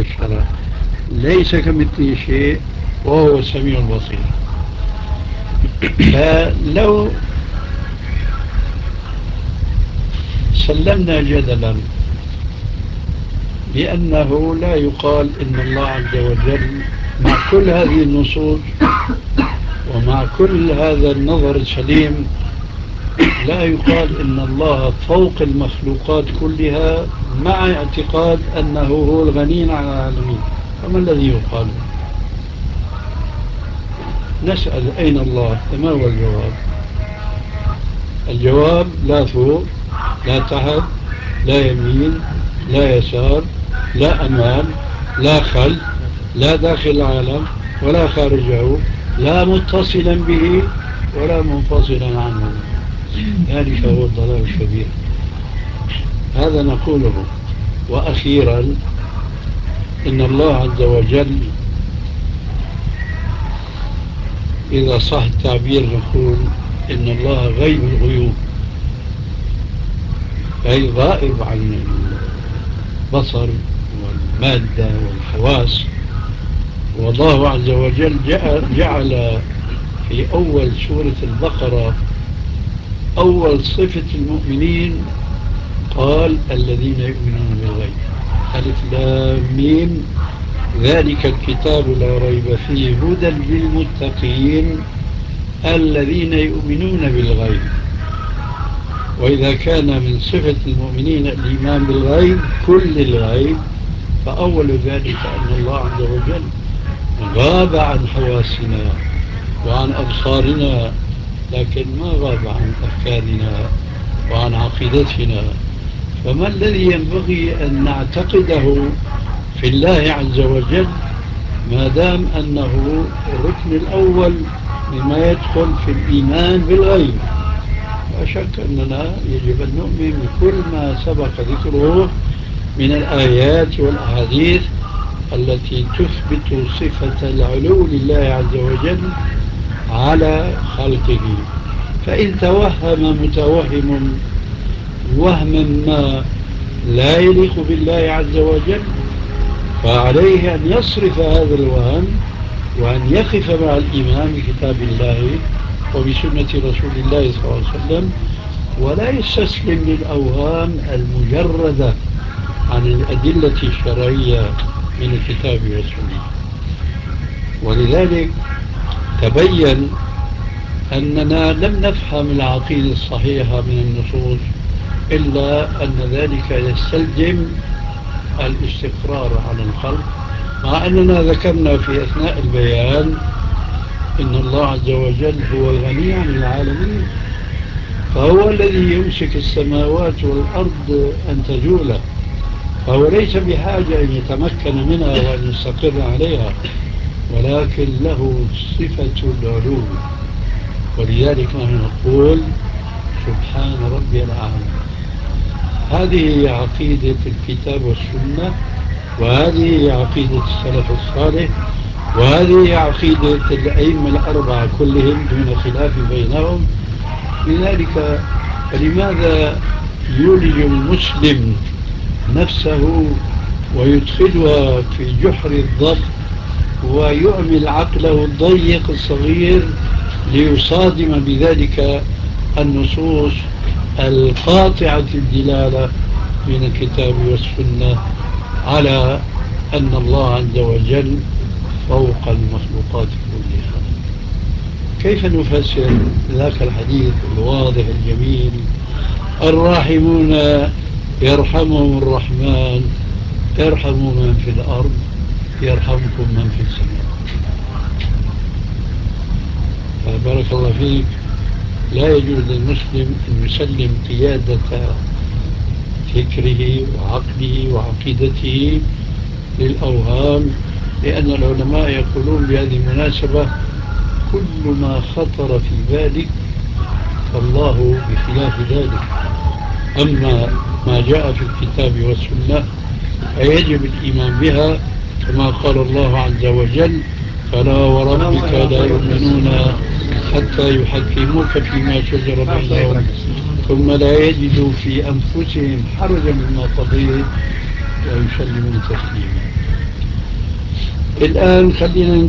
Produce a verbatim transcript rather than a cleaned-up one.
الشرع ليس كمثله شيء وهو السميع البصير. فلو سلمنا جدلا لأنه لا يقال إن الله عز وجل مع كل هذه النصوص ومع كل هذا النظر السليم لا يقال إن الله فوق المخلوقات كلها مع اعتقاد أنه هو الغني عن العالمين، فما الذي يقال؟ نسأل أين الله؟ فما هو الجواب؟ الجواب لا فوق لا تحت لا يمين لا يسار لا أمام لا خلف لا داخل العالم ولا خارجه لا متصلا به ولا منفصلا عنه. ذلك هو الضلال الكبير. هذا نقوله. وأخيرا إن الله عز وجل إذا صح التعبير نقول إن الله غيب الغيوب، أي غائب عن البصر والمادة والحواس. والله عز وجل جعل في أول سورة البقرة أول صفة المؤمنين قال الذين يؤمنون بالغيب، ألف لام ميم ذلك الكتاب لا ريب فيه هدى للمتقين الذين يؤمنون بالغيب. وإذا كان من صفة المؤمنين الإيمان بالغيب كل الغيب، فأول ذلك أن الله عز وجل غاب عن حواسنا وعن أبصارنا، لكن ما غاب عن أفكارنا وعن عقيدتنا. فما الذي ينبغي أن نعتقده في الله عز وجل ما دام أنه الركن الأول مما يدخل في الإيمان بالغيب؟ لا شك أننا يجب أن نؤمن بكل ما سبق ذكره من الآيات والأحاديث التي تثبت صفة العلو لله عز وجل على خلقه. فإن توهم متوهم وهما ما لا يليق بالله عز وجل فعليه أن يصرف هذا الوهم وأن يقف مع الإيمان بكتاب الله وبسنة رسول الله صلى الله عليه وسلم، ولا يستسلم للأوهام المجردة عن الأدلة الشرعية من الكتاب والسنة. ولذلك تبين أننا لم نفهم العقيدة الصحيحة من النصوص إلا أن ذلك يستلزم الاستقرار على الخلق، مع أننا ذكرنا في أثناء البيان إن الله عز وجل هو الغني عن العالمين، فهو الذي يمسك السماوات والأرض أن تزولا، فهو ليس بحاجة أن يتمكن منها وأن يستقر عليها، ولكن له صفة العلو. ولذلك نحن نقول سبحان ربي الأعلى. هذه هي عقيدة الكتاب والسنة، وهذه هي عقيدة السلف الصالح، وهذه هي عقيدة الأئمة الأربعة كلهم دون خلاف بينهم. لذلك فلماذا يولج المسلم نفسه ويدخلها في جحر الضب ويعمل عقله الضيق الصغير ليصادم بذلك النصوص القاطعة الدلالة من الكتاب والسنة على أن الله عز وجل فوق المخلوقات كلها؟ كيف نفسر ذاك الحديث الواضح الجميل الراحمون يرحمهم الرحمن ارحموا من في الأرض يرحمكم من في السماء؟ فبارك الله فيك، لا يجوز للمسلم أن يسلم قيادة فكره وعقله وعقيدته للأوهام، لأن العلماء يقولون بهذه المناسبة كل ما خطر في بالك فالله بخلاف ذلك. أما ما جاء في الكتاب والسنة فيجب الإيمان بها، كما قال الله عز وجل فلا وربك لا يؤمنون حتى يحكموك فيما شجر بينهم ثم لا يجدوا في أنفسهم حرجا مما قضيت ويسلموا تسليما. الآن خلينا